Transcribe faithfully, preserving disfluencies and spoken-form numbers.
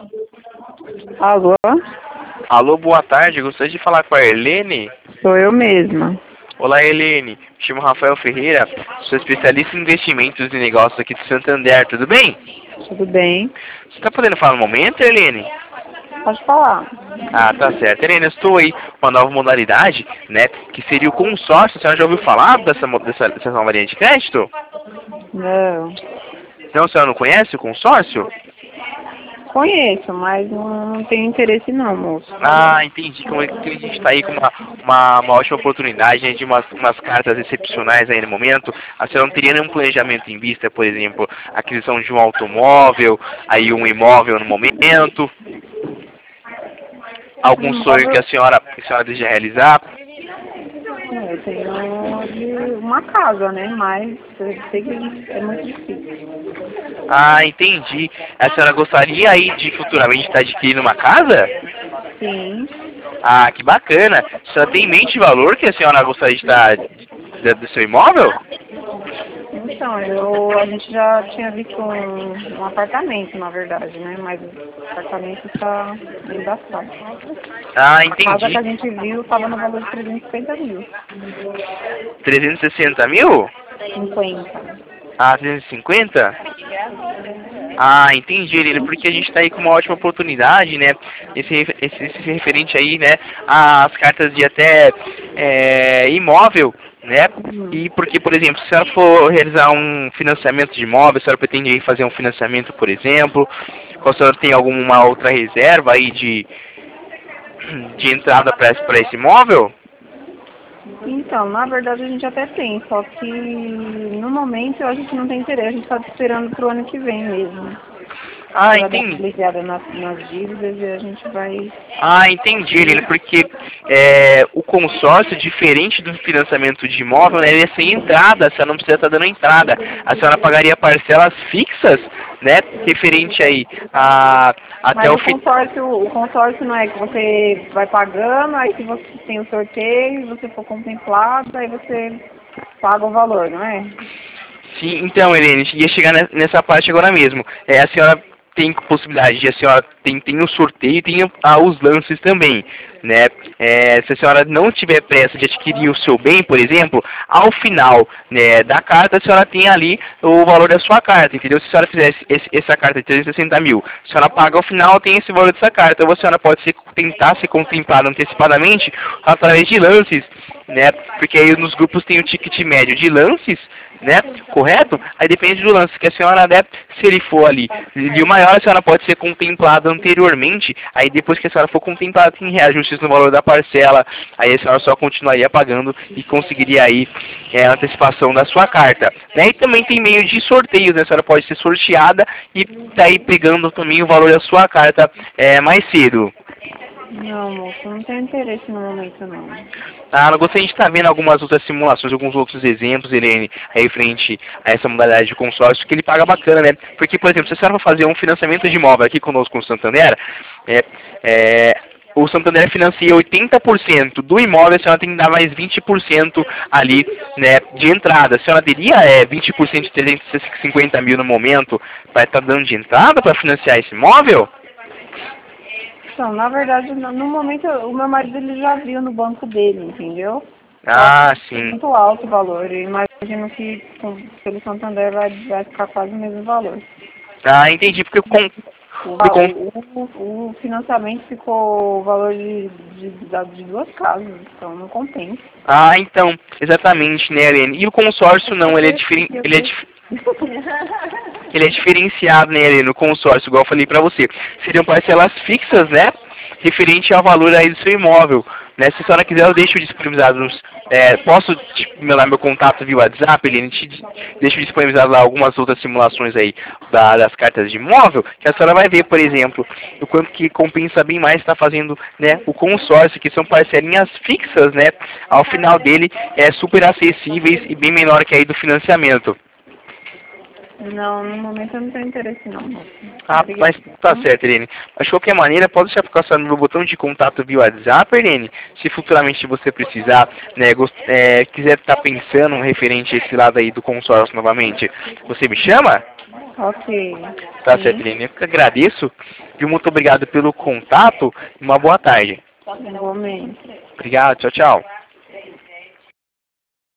Alô? Alô, boa tarde. Gostaria de falar com a Helene? Sou eu mesma. Olá, Helene. Me chamo Rafael Ferreira. Sou especialista em investimentos e negócios aqui de Santander. Tudo bem? Tudo bem? Você está podendo falar no momento, Helene? Pode falar. Ah, tá certo. Helene, eu estou aí com uma nova modalidade, né? Que seria o consórcio. A senhora já ouviu falar dessa, mo- dessa, dessa nova linha de crédito? Não. Não, a senhora não conhece o consórcio? Conheço, mas não, não tenho interesse não, moço. Ah, entendi. Como é que a gente está aí com uma, uma, uma ótima oportunidade, né, de umas, umas cartas excepcionais aí no momento. A senhora não teria nenhum planejamento em vista, por exemplo, aquisição de um automóvel, aí um imóvel no momento? Algum sonho que a senhora, que a senhora deseja realizar? Eu tenho de uma casa, né? Mas eu sei que é muito difícil. Ah, entendi. A senhora gostaria aí de futuramente estar adquirindo uma casa? Sim. Ah, que bacana. A senhora tem em mente o valor que a senhora gostaria de estar de- do seu imóvel? Então, eu, a gente já tinha visto um, um apartamento, na verdade, né? Mas o apartamento está embaçado. Ah, A casa que a entendi. gente viu estava no valor de trezentos e cinquenta mil. trezentos e sessenta mil? cinquenta. Ah, trezentos e cinquenta? Ah, entendi, Helena, porque a gente está aí com uma ótima oportunidade, né? Esse, esse, esse referente aí, né? Às cartas de até é, imóvel, né? Uhum. E porque, por exemplo, se ela for realizar um financiamento de imóvel, se ela pretende aí fazer um financiamento, por exemplo, ou se ela tem alguma outra reserva aí de, de entrada para esse, para esse imóvel? Então, na verdade a gente até tem, só que no momento a gente não tem interesse, a gente está esperando pro ano que vem mesmo. Ah, Para dar uma entendi. aliviada nas, nas dívidas e a gente vai. Ah, entendi, Helena, porque é, o consórcio, diferente do financiamento de imóvel, né, ele é sem entrada, a senhora não precisa estar dando entrada. A senhora pagaria parcelas fixas, né, referente aí a, até Mas o o fim. consórcio, o consórcio não é que você vai pagando, aí se você tem o sorteio, e você for contemplado, aí você paga o valor, não é? Sim, então, Helene, ia chegar ne- nessa parte agora mesmo. É, a senhora tem possibilidade, a senhora tem, tem o sorteio e tem ah, os lances também, né? É, se a senhora não tiver pressa de adquirir o seu bem, por exemplo, ao final, né, da carta, a senhora tem ali o valor da sua carta, entendeu? Se a senhora fizer esse, esse- essa carta de trezentos e sessenta mil, a senhora paga ao final, tem esse valor dessa carta, ou a senhora pode ser, tentar ser contemplada antecipadamente através de lances, né? Porque aí nos grupos tem o ticket médio de lances, né? Correto? Aí depende do lance que a senhora der, se ele for ali de o maior, a senhora pode ser contemplada anteriormente, aí depois que a senhora for contemplada tem reajustes no valor da parcela, aí a senhora só continuaria pagando e conseguiria aí é, a antecipação da sua carta. Né? E também tem meio de sorteio, né? A senhora pode ser sorteada e tá aí pegando também o valor da sua carta é, mais cedo. Não, moço, não tenho interesse no momento não. Ah, eu gostaria de estar vendo algumas outras simulações, alguns outros exemplos, Helene, aí frente a essa modalidade de consórcio, que ele paga bacana, né? Porque, por exemplo, se a senhora for fazer um financiamento de imóvel aqui conosco no Santander, é, é, o Santander financia oitenta por cento do imóvel, a senhora tem que dar mais vinte por cento ali, né, de entrada. A senhora teria é, vinte por cento de trezentos e cinquenta mil no momento para estar dando de entrada para financiar esse imóvel? Então, na verdade, no, no momento, o meu marido ele já viu no banco dele, entendeu? Só Ah, que é sim. muito alto o valor. Eu imagino que com, pelo Santander vai, vai ficar quase o mesmo valor. Ah, entendi, porque com, O, por va- conta. o, o, o financiamento ficou o valor de, de, da- de duas casas, então não compensa. Ah, então, exatamente, né, Helene? E o consórcio não, ele é, diferen... ele é, dif... ele é diferenciado, né, Helene, o consórcio, igual eu falei pra você. Seriam parcelas fixas, né, referente ao valor aí do seu imóvel. Né? Se a senhora quiser, eu deixo disponibilizado nos... É, posso te dar meu contato via WhatsApp, Helene? Te deixo disponibilizado lá algumas outras simulações aí da, das cartas de imóvel, que a senhora vai ver, por exemplo, o quanto que compensa bem mais estar fazendo, né, o consórcio, que são parcelinhas fixas, né, ao final dele é super acessíveis e bem menor que aí do financiamento. Não, no momento eu não tenho interesse não. moça. Ah, mas tá certo, Helene. Mas de qualquer maneira, pode deixar ficar só no meu botão de contato via WhatsApp, Helene. Se futuramente você precisar, né, gost... é, quiser estar pensando referente a esse lado aí do consórcio novamente, você me chama? Ok. Tá Sim. certo, Irene. Eu que agradeço. E muito obrigado pelo contato e uma boa tarde. Igualmente. Obrigado, tchau, tchau.